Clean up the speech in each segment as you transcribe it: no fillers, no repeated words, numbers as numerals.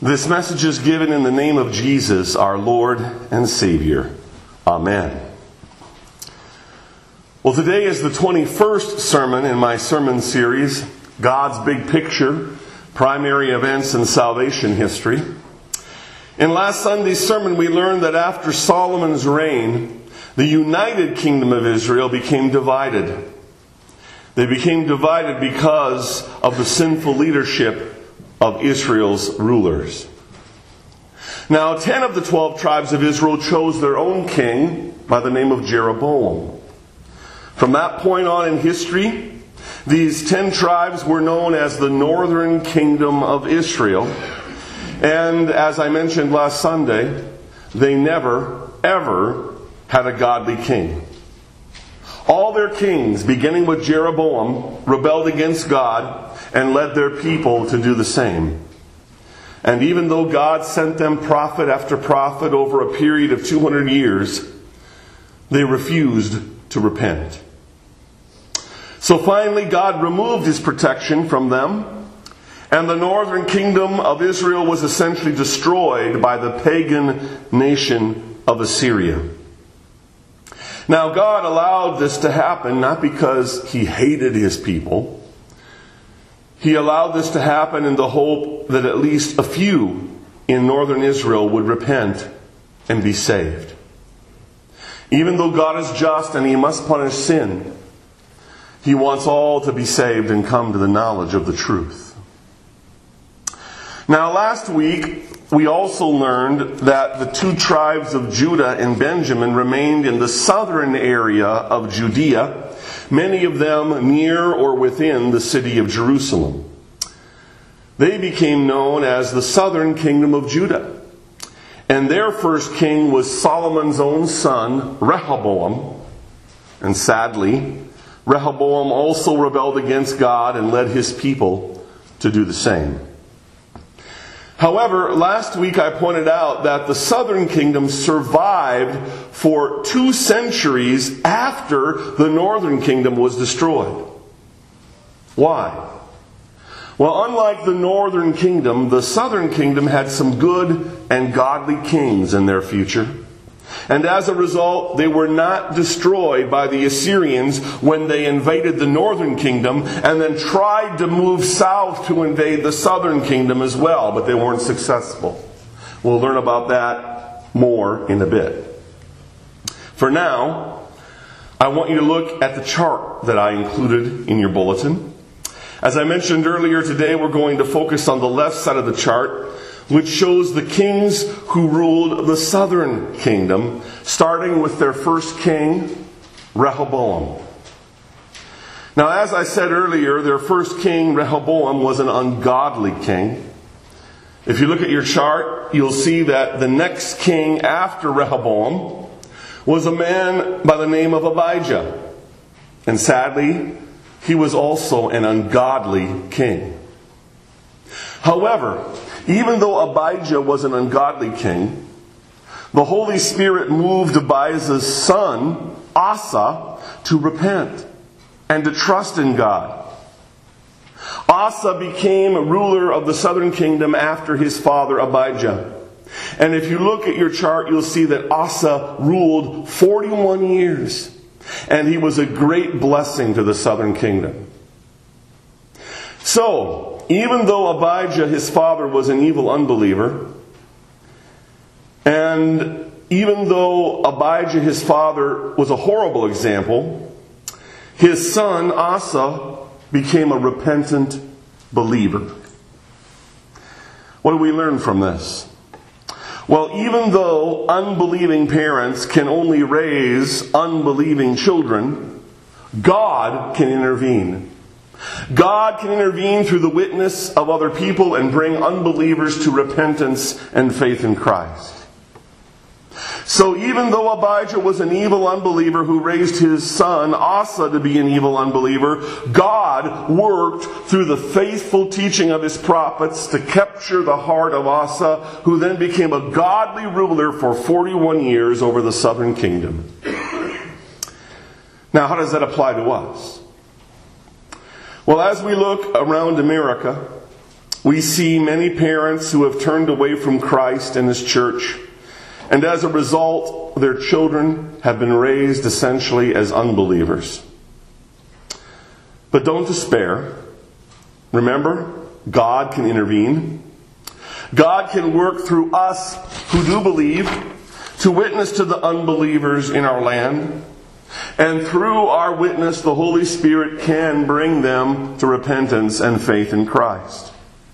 This message is given in the name of Jesus, our Lord and Savior. Amen. Well, today is the 21st sermon in my sermon series, God's Big Picture, Primary Events in Salvation History. In last Sunday's sermon, we learned that after Solomon's reign, the united kingdom of Israel became divided. They became divided because of the sinful leadership of Israel's rulers. Now, 10 of the 12 tribes of Israel chose their own king by the name of Jeroboam. From that point on in history, these 10 tribes were known as the Northern Kingdom of Israel. And as I mentioned last Sunday, they never, ever had a godly king. All their kings, beginning with Jeroboam, rebelled against God and led their people to do the same. And even though God sent them prophet after prophet over a period of 200 years, they refused to repent. So finally, God removed His protection from them, and the northern kingdom of Israel was essentially destroyed by the pagan nation of Assyria. Now, God allowed this to happen not because He hated His people. He allowed this to happen in the hope that at least a few in northern Israel would repent and be saved. Even though God is just and He must punish sin, He wants all to be saved and come to the knowledge of the truth. Now, last week, we also learned that the 2 tribes of Judah and Benjamin remained in the southern area of Judea, many of them near or within the city of Jerusalem. They became known as the southern kingdom of Judah. And their first king was Solomon's own son, Rehoboam. And sadly, Rehoboam also rebelled against God and led his people to do the same. However, last week I pointed out that the southern kingdom survived for 2 centuries after the northern kingdom was destroyed. Why? Well, unlike the northern kingdom, the southern kingdom had some good and godly kings in their future. And as a result, they were not destroyed by the Assyrians when they invaded the northern kingdom and then tried to move south to invade the southern kingdom as well, but they weren't successful. We'll learn about that more in a bit. For now, I want you to look at the chart that I included in your bulletin. As I mentioned earlier today, we're going to focus on the left side of the chart, which shows the kings who ruled the southern kingdom, starting with their first king, Rehoboam. Now, as I said earlier, their first king, Rehoboam, was an ungodly king. If you look at your chart, you'll see that the next king after Rehoboam was a man by the name of Abijah. And sadly, he was also an ungodly king. However, even though Abijah was an ungodly king, the Holy Spirit moved Abijah's son, Asa, to repent and to trust in God. Asa became ruler of the southern kingdom after his father Abijah. And if you look at your chart, you'll see that Asa ruled 41 years. And he was a great blessing to the southern kingdom. So, even though Abijah, his father, was an evil unbeliever, and even though Abijah, his father, was a horrible example, his son, Asa, became a repentant believer. What do we learn from this? Well, even though unbelieving parents can only raise unbelieving children, God can intervene. God can intervene through the witness of other people and bring unbelievers to repentance and faith in Christ. So even though Abijah was an evil unbeliever who raised his son Asa to be an evil unbeliever, God worked through the faithful teaching of His prophets to capture the heart of Asa, who then became a godly ruler for 41 years over the southern kingdom. Now, how does that apply to us? Well, as we look around America, We see many parents who have turned away from Christ and His church, and as a result, their children have been raised essentially as unbelievers. But don't despair. Remember, God can intervene. God can work through us who do believe to witness to the unbelievers in our land. And through our witness, the Holy Spirit can bring them to repentance and faith in Christ.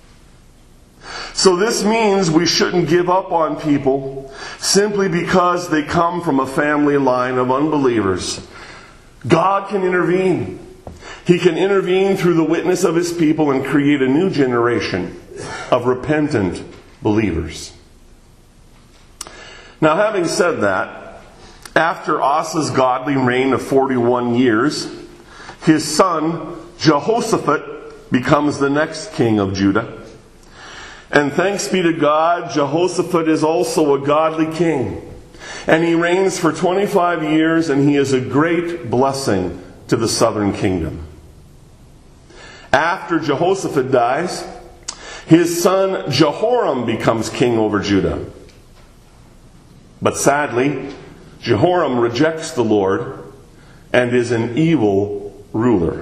So this means we shouldn't give up on people simply because they come from a family line of unbelievers. God can intervene. He can intervene through the witness of His people and create a new generation of repentant believers. Now, having said that, after Asa's godly reign of 41 years, his son Jehoshaphat becomes the next king of Judah. And thanks be to God, Jehoshaphat is also a godly king. And he reigns for 25 years, and he is a great blessing to the southern kingdom. After Jehoshaphat dies, his son Jehoram becomes king over Judah. But sadly, Jehoram rejects the Lord and is an evil ruler.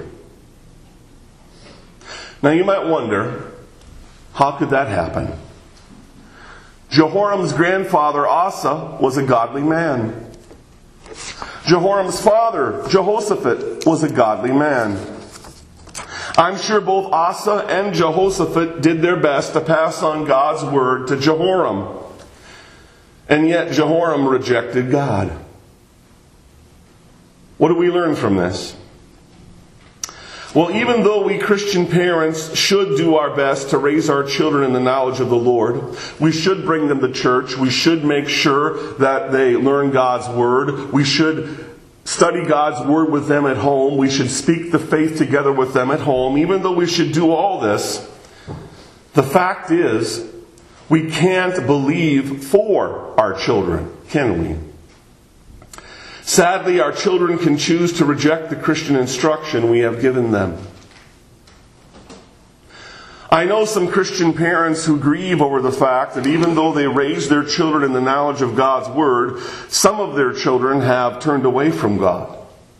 Now you might wonder, how could that happen? Jehoram's grandfather Asa was a godly man. Jehoram's father Jehoshaphat was a godly man. I'm sure both Asa and Jehoshaphat did their best to pass on God's word to Jehoram. And yet Jehoram rejected God. What do we learn from this? Well, even though we Christian parents should do our best to raise our children in the knowledge of the Lord, we should bring them to church, we should make sure that they learn God's Word, we should study God's Word with them at home, we should speak the faith together with them at home, even though we should do all this, the fact is, we can't believe for our children, can we? Sadly, our children can choose to reject the Christian instruction we have given them. I know some Christian parents who grieve over the fact that even though they raise their children in the knowledge of God's Word, some of their children have turned away from God.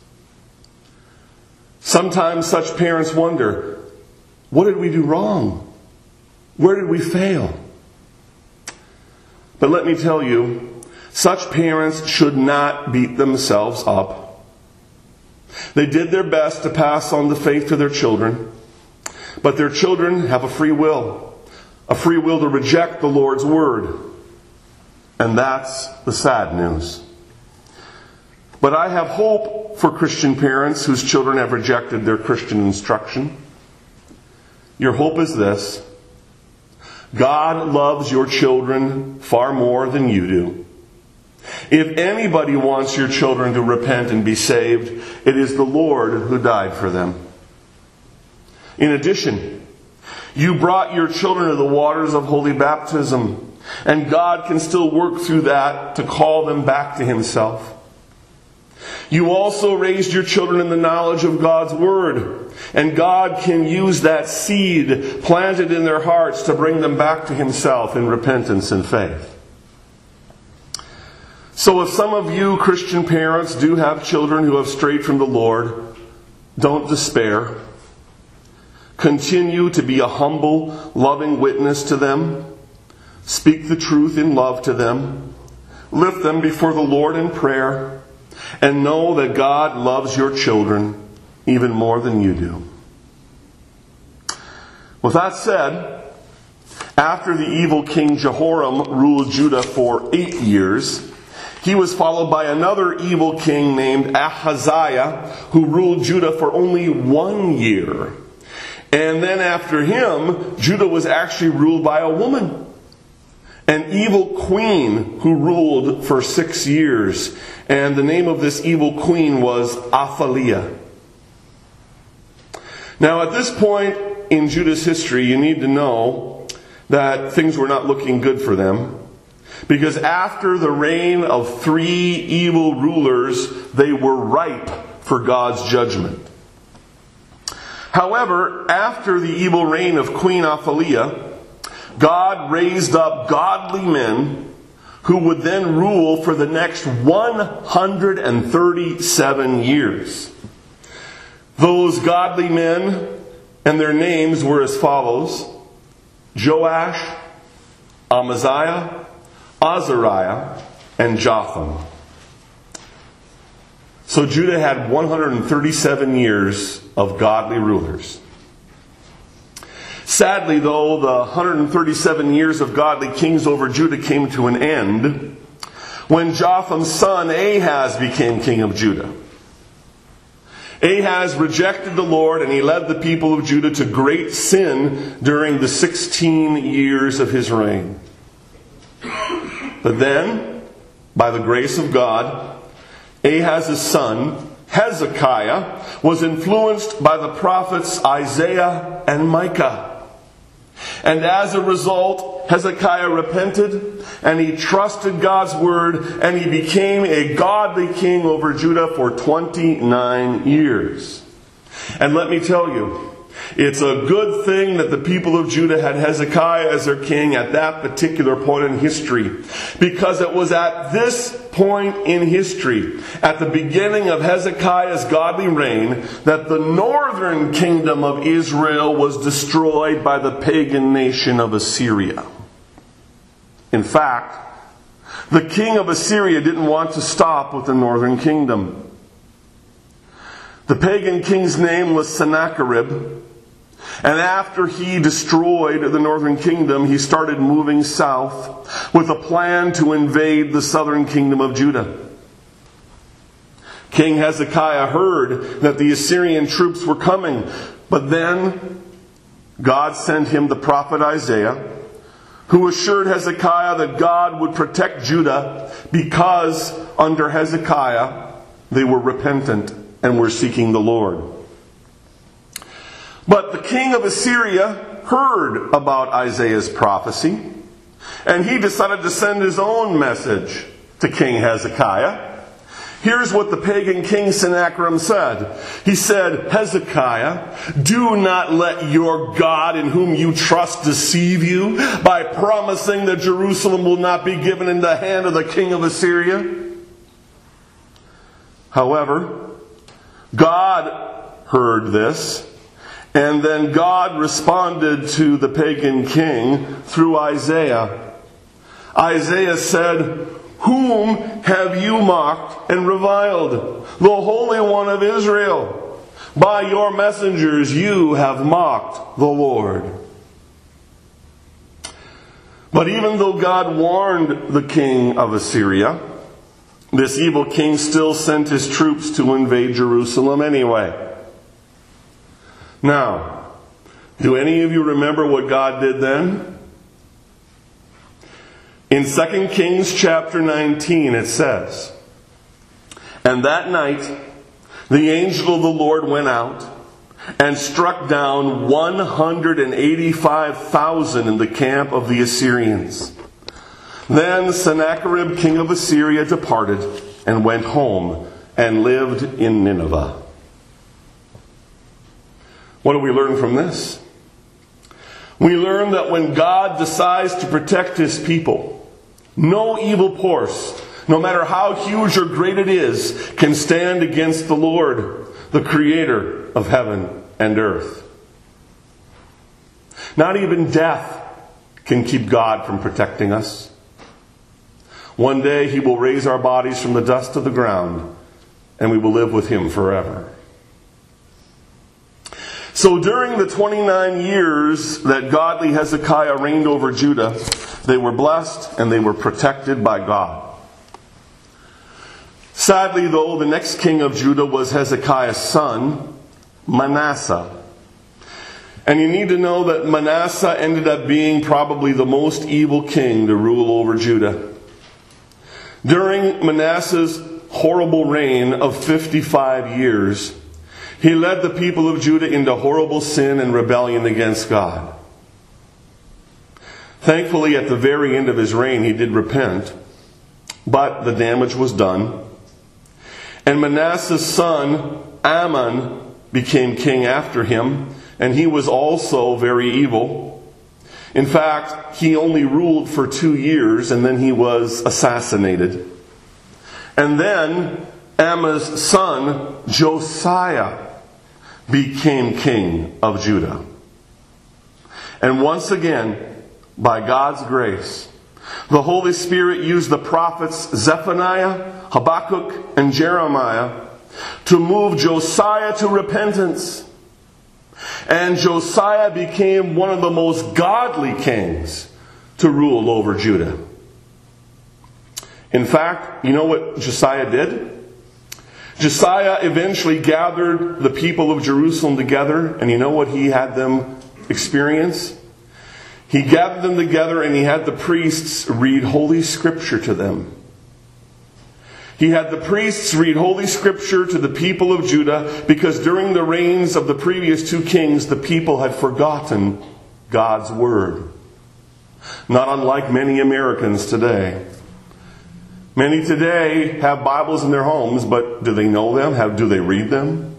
Sometimes such parents wonder, what did we do wrong? Where did we fail? But let me tell you, such parents should not beat themselves up. They did their best to pass on the faith to their children, but their children have a free will to reject the Lord's Word. And that's the sad news. But I have hope for Christian parents whose children have rejected their Christian instruction. Your hope is this: God loves your children far more than you do. If anybody wants your children to repent and be saved, it is the Lord who died for them. In addition, you brought your children to the waters of holy baptism, and God can still work through that to call them back to Himself. You also raised your children in the knowledge of God's Word, and God can use that seed planted in their hearts to bring them back to Himself in repentance and faith. So if some of you Christian parents do have children who have strayed from the Lord, don't despair. Continue to be a humble, loving witness to them. Speak the truth in love to them. Lift them before the Lord in prayer. And know that God loves your children even more than you do. With that said, after the evil king Jehoram ruled Judah for 8 years, he was followed by another evil king named Ahaziah, who ruled Judah for only 1 year. And then after him, Judah was actually ruled by a woman, an evil queen who ruled for 6 years. And the name of this evil queen was Athaliah. Now at this point in Judah's history, you need to know that things were not looking good for them. Because after the reign of 3 evil rulers, they were ripe for God's judgment. However, after the evil reign of Queen Athaliah, God raised up godly men who would then rule for the next 137 years. Those godly men and their names were as follows: Joash, Amaziah, Azariah, and Jotham. So Judah had 137 years of godly rulers. Sadly, though, the 137 years of godly kings over Judah came to an end when Jotham's son Ahaz became king of Judah. Ahaz rejected the Lord, and he led the people of Judah to great sin during the 16 years of his reign. But then, by the grace of God, Ahaz's son, Hezekiah, was influenced by the prophets Isaiah and Micah. And as a result, Hezekiah repented, and he trusted God's word, and he became a godly king over Judah for 29 years. And let me tell you, it's a good thing that the people of Judah had Hezekiah as their king at that particular point in history. Because it was at this point in history, at the beginning of Hezekiah's godly reign, that the northern kingdom of Israel was destroyed by the pagan nation of Assyria. In fact, the king of Assyria didn't want to stop with the northern kingdom. The pagan king's name was Sennacherib. And after he destroyed the northern kingdom, he started moving south with a plan to invade the southern kingdom of Judah. King Hezekiah heard that the Assyrian troops were coming, but then God sent him the prophet Isaiah, who assured Hezekiah that God would protect Judah because under Hezekiah they were repentant and were seeking the Lord. But the king of Assyria heard about Isaiah's prophecy, and he decided to send his own message to King Hezekiah. Here's what the pagan king Sennacherib said. He said, "Hezekiah, do not let your God in whom you trust deceive you by promising that Jerusalem will not be given in the hand of the king of Assyria." However, God heard this. And then God responded to the pagan king through Isaiah. Isaiah said, "Whom have you mocked and reviled? The Holy One of Israel. By your messengers you have mocked the Lord." But even though God warned the king of Assyria, this evil king still sent his troops to invade Jerusalem anyway. Now, do any of you remember what God did then? In 2 Kings chapter 19 it says, "And that night the angel of the Lord went out and struck down 185,000 in the camp of the Assyrians. Then Sennacherib king of Assyria departed and went home and lived in Nineveh." What do we learn from this? We learn that when God decides to protect His people, no evil force, no matter how huge or great it is, can stand against the Lord, the Creator of heaven and earth. Not even death can keep God from protecting us. One day He will raise our bodies from the dust of the ground, and we will live with Him forever. So during the 29 years that godly Hezekiah reigned over Judah, they were blessed and they were protected by God. Sadly, though, the next king of Judah was Hezekiah's son, Manasseh. And you need to know that Manasseh ended up being probably the most evil king to rule over Judah. During Manasseh's horrible reign of 55 years, he led the people of Judah into horrible sin and rebellion against God. Thankfully, at the very end of his reign, he did repent, but the damage was done. And Manasseh's son, Amon, became king after him, and he was also very evil. In fact, he only ruled for 2 years, and then he was assassinated. And then Ammon's son, Josiah, became king of Judah. And once again, by God's grace, the Holy Spirit used the prophets Zephaniah, Habakkuk, and Jeremiah to move Josiah to repentance. And Josiah became one of the most godly kings to rule over Judah. In fact, you know what Josiah did? Josiah eventually gathered the people of Jerusalem together, and you know what he had them experience? He gathered them together and he had the priests read Holy Scripture to them. He had the priests read Holy Scripture to the people of Judah because during the reigns of the previous 2 kings, the people had forgotten God's Word. Not unlike many Americans today. Many today have Bibles in their homes, but do they know them? Do they read them?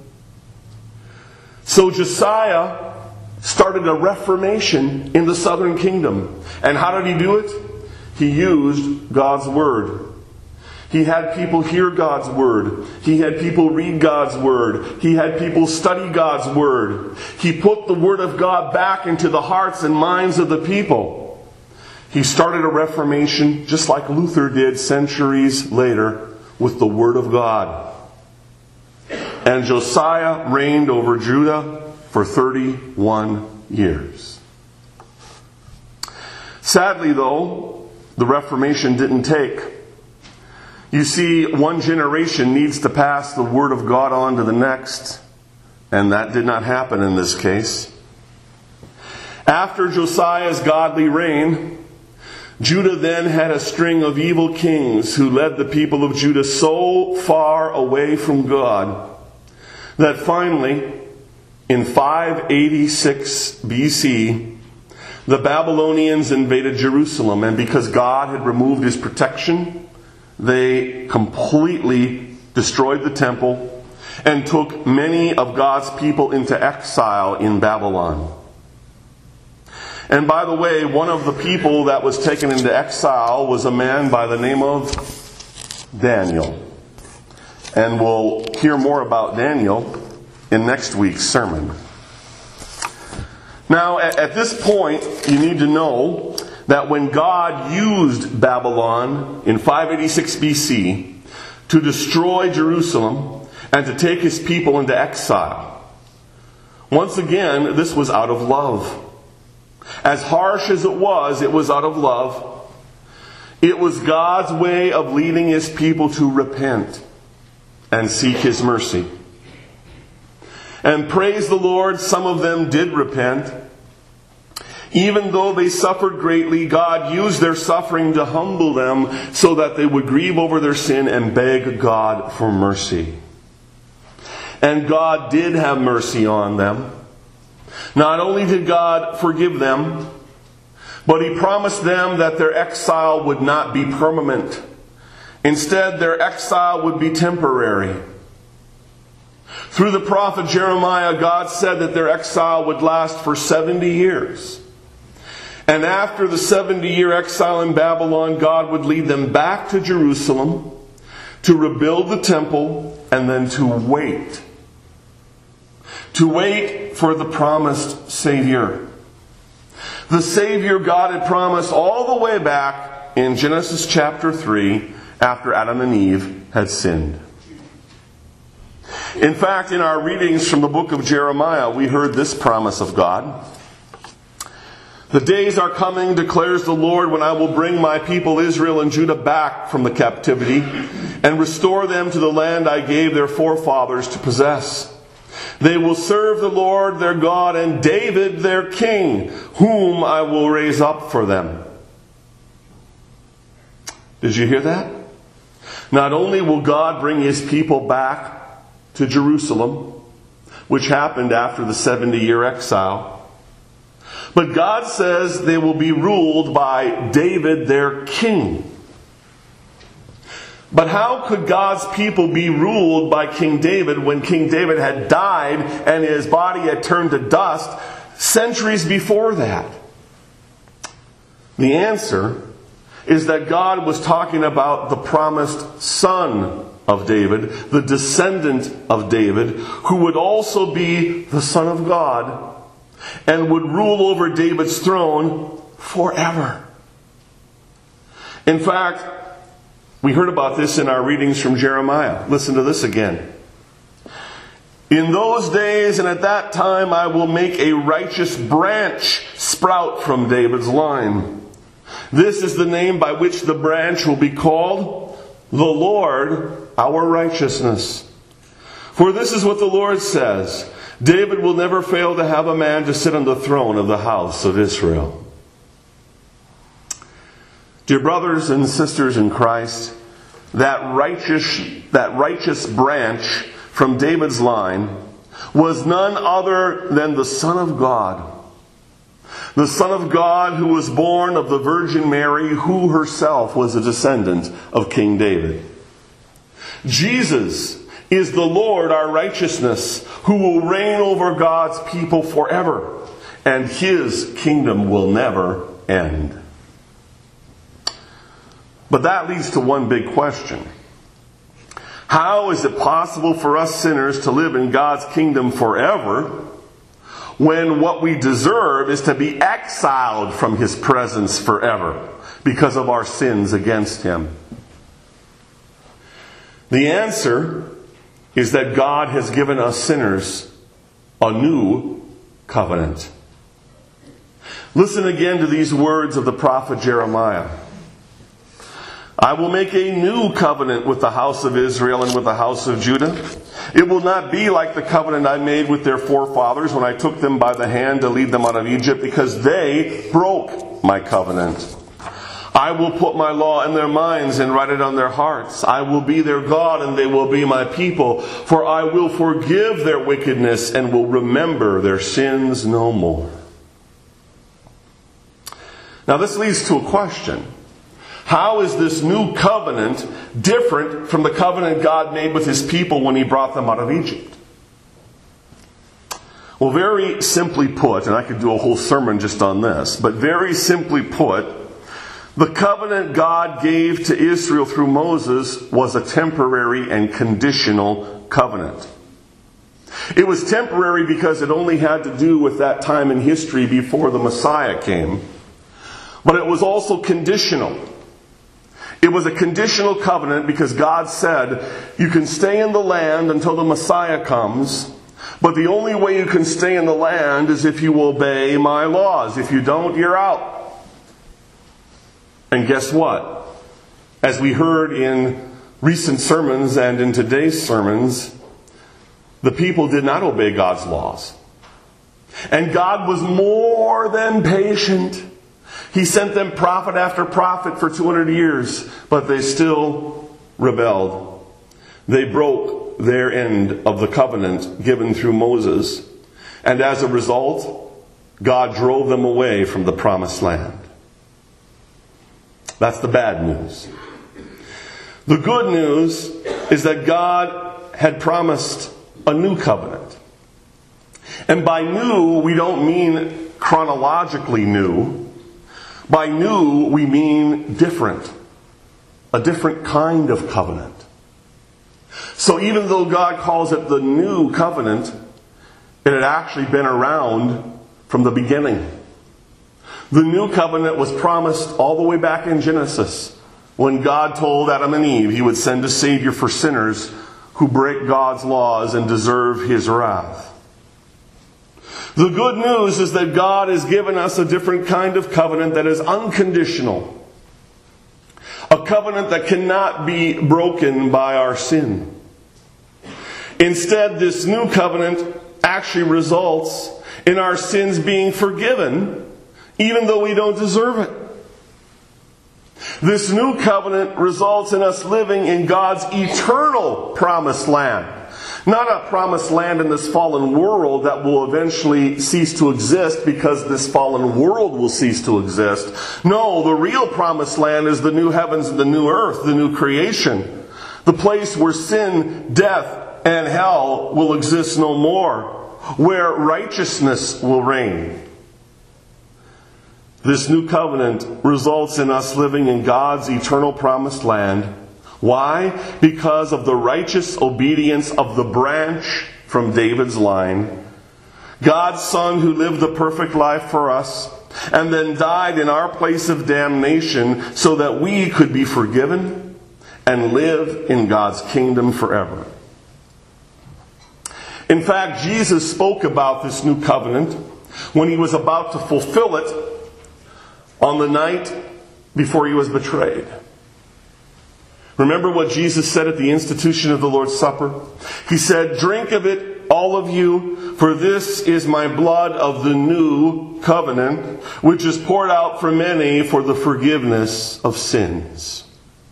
So Josiah started a reformation in the southern kingdom. And how did he do it? He used God's Word. He had people hear God's Word. He had people read God's Word. He had people study God's Word. He put the Word of God back into the hearts and minds of the people. He started a reformation just like Luther did centuries later with the Word of God. And Josiah reigned over Judah for 31 years. Sadly, though, the Reformation didn't take. You see, one generation needs to pass the Word of God on to the next, and that did not happen in this case. After Josiah's godly reign, Judah then had a string of evil kings who led the people of Judah so far away from God that finally, in 586 BC, the Babylonians invaded Jerusalem, and because God had removed His protection, they completely destroyed the temple and took many of God's people into exile in Babylon. And by the way, one of the people that was taken into exile was a man by the name of Daniel. And we'll hear more about Daniel in next week's sermon. Now, at this point, you need to know that when God used Babylon in 586 BC to destroy Jerusalem and to take His people into exile, once again, this was out of love. As harsh as it was out of love. It was God's way of leading His people to repent and seek His mercy. And praise the Lord, some of them did repent. Even though they suffered greatly, God used their suffering to humble them so that they would grieve over their sin and beg God for mercy. And God did have mercy on them. Not only did God forgive them, but He promised them that their exile would not be permanent. Instead, their exile would be temporary. Through the prophet Jeremiah, God said that their exile would last for 70 years. And after the 70-year exile in Babylon, God would lead them back to Jerusalem to rebuild the temple and then to wait. To wait for the promised Savior. The Savior God had promised all the way back in Genesis chapter 3 after Adam and Eve had sinned. In fact, in our readings from the book of Jeremiah, we heard this promise of God. The days are coming, declares the Lord, when I will bring my people Israel and Judah back from the captivity and restore them to the land I gave their forefathers to possess. They will serve the Lord their God and David their king, whom I will raise up for them. Did you hear that? Not only will God bring His people back to Jerusalem, which happened after the 70-year exile, but God says they will be ruled by David their king. But how could God's people be ruled by King David when King David had died and his body had turned to dust centuries before that? The answer is that God was talking about the promised son of David, the descendant of David, who would also be the Son of God and would rule over David's throne forever. In fact, we heard about this in our readings from Jeremiah. Listen to this again. In those days and at that time I will make a righteous branch sprout from David's line. This is the name by which the branch will be called, the Lord our righteousness. For this is what the Lord says, David will never fail to have a man to sit on the throne of the house of Israel. Dear brothers and sisters in Christ, that righteous branch from David's line was none other than the Son of God. The Son of God who was born of the Virgin Mary, who herself was a descendant of King David. Jesus is the Lord our righteousness, who will reign over God's people forever, and His kingdom will never end. But that leads to one big question. How is it possible for us sinners to live in God's kingdom forever when what we deserve is to be exiled from His presence forever because of our sins against Him? The answer is that God has given us sinners a new covenant. Listen again to these words of the prophet Jeremiah. I will make a new covenant with the house of Israel and with the house of Judah. It will not be like the covenant I made with their forefathers when I took them by the hand to lead them out of Egypt, because they broke my covenant. I will put my law in their minds and write it on their hearts. I will be their God and they will be my people, for I will forgive their wickedness and will remember their sins no more. Now this leads to a question. How is this new covenant different from the covenant God made with His people when He brought them out of Egypt? Well, very simply put, and I could do a whole sermon just on this, but very simply put, the covenant God gave to Israel through Moses was a temporary and conditional covenant. It was temporary because it only had to do with that time in history before the Messiah came. But it was also conditional. It was a conditional covenant because God said, you can stay in the land until the Messiah comes, but the only way you can stay in the land is if you obey my laws. If you don't, you're out. And guess what? As we heard in recent sermons and in today's sermons, the people did not obey God's laws. And God was more than patient. He sent them prophet after prophet for 200 years, but they still rebelled. They broke their end of the covenant given through Moses. And as a result, God drove them away from the promised land. That's the bad news. The good news is that God had promised a new covenant. And by new, we don't mean chronologically new. By new, we mean different. A different kind of covenant. So even though God calls it the new covenant, it had actually been around from the beginning. The new covenant was promised all the way back in Genesis, when God told Adam and Eve He would send a Savior for sinners who break God's laws and deserve His wrath. The good news is that God has given us a different kind of covenant that is unconditional. A covenant that cannot be broken by our sin. Instead, this new covenant actually results in our sins being forgiven, even though we don't deserve it. This new covenant results in us living in God's eternal promised land. Not a promised land in this fallen world that will eventually cease to exist because this fallen world will cease to exist. No, the real promised land is the new heavens and the new earth, the new creation, The place where sin, death, and hell will exist no more, where righteousness will reign. This new covenant results in us living in God's eternal promised land. Why? Because of the righteous obedience of the branch from David's line. God's Son who lived the perfect life for us and then died in our place of damnation so that we could be forgiven and live in God's kingdom forever. In fact, Jesus spoke about this new covenant when he was about to fulfill it on the night before he was betrayed. Remember what Jesus said at the institution of the Lord's Supper? He said, "Drink of it, all of you, for this is my blood of the new covenant, which is poured out for many for the forgiveness of sins."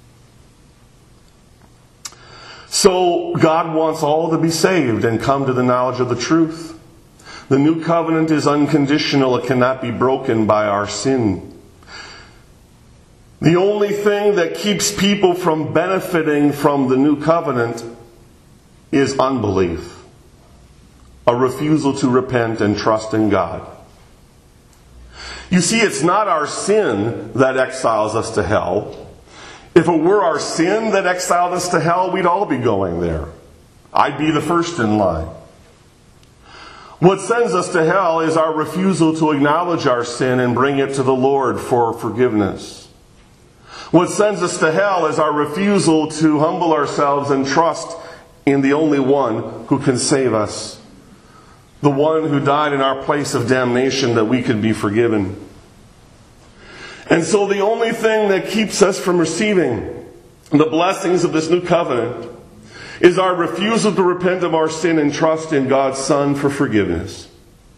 So God wants all to be saved and come to the knowledge of the truth. The new covenant is unconditional. It cannot be broken by our sin. The only thing that keeps people from benefiting from the new covenant is unbelief. A refusal to repent and trust in God. You see, it's not our sin that exiles us to hell. If it were our sin that exiled us to hell, we'd all be going there. I'd be the first in line. What sends us to hell is our refusal to acknowledge our sin and bring it to the Lord for forgiveness. What sends us to hell is our refusal to humble ourselves and trust in the only one who can save us. The one who died in our place of damnation that we could be forgiven. And so the only thing that keeps us from receiving the blessings of this new covenant is our refusal to repent of our sin and trust in God's Son for forgiveness.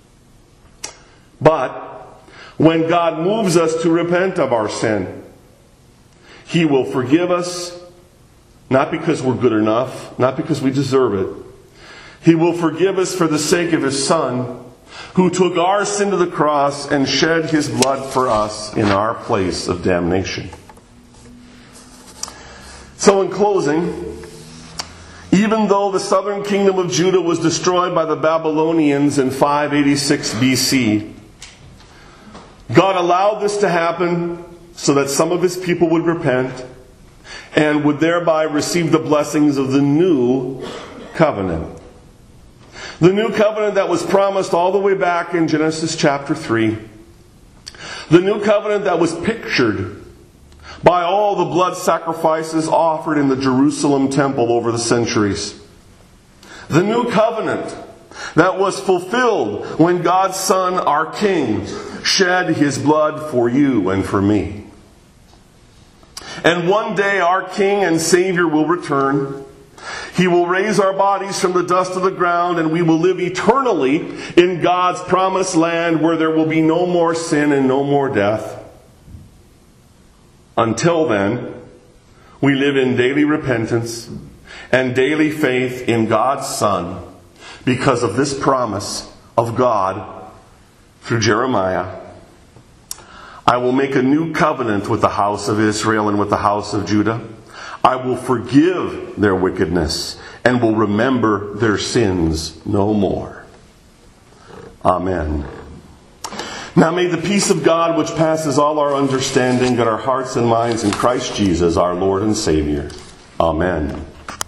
But when God moves us to repent of our sin, He will forgive us, not because we're good enough, not because we deserve it. He will forgive us for the sake of His Son, who took our sin to the cross and shed His blood for us in our place of damnation. So in closing, even though the southern kingdom of Judah was destroyed by the Babylonians in 586 BC, God allowed this to happen so that some of His people would repent and would thereby receive the blessings of the new covenant. The new covenant that was promised all the way back in Genesis chapter 3. The new covenant that was pictured by all the blood sacrifices offered in the Jerusalem temple over the centuries. The new covenant that was fulfilled when God's Son, our King, shed His blood for you and for me. And one day our King and Savior will return. He will raise our bodies from the dust of the ground, and we will live eternally in God's promised land where there will be no more sin and no more death. Until then, we live in daily repentance and daily faith in God's Son because of this promise of God through Jeremiah. I will make a new covenant with the house of Israel and with the house of Judah. I will forgive their wickedness and will remember their sins no more. Amen. Now may the peace of God, which passes all our understanding, guard our hearts and minds in Christ Jesus, our Lord and Savior. Amen.